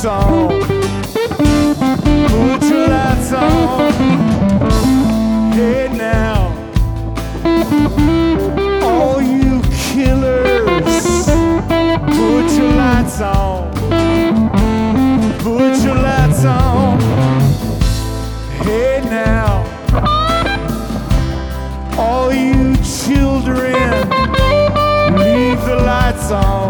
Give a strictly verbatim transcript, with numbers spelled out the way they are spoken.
lights on. Put your lights on. Hey now, all you killers, put your lights on. Put your lights on. Hey now, all you children, leave the lights on.